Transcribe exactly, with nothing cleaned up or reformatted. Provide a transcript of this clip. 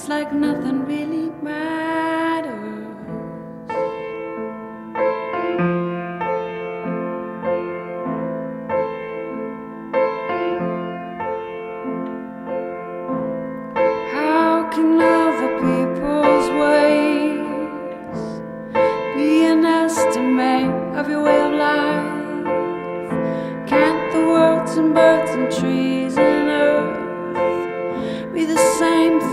It's like nothing really matters. How can other people's ways be an estimate of your way of life? Can't the worlds and birds and trees and earth be the same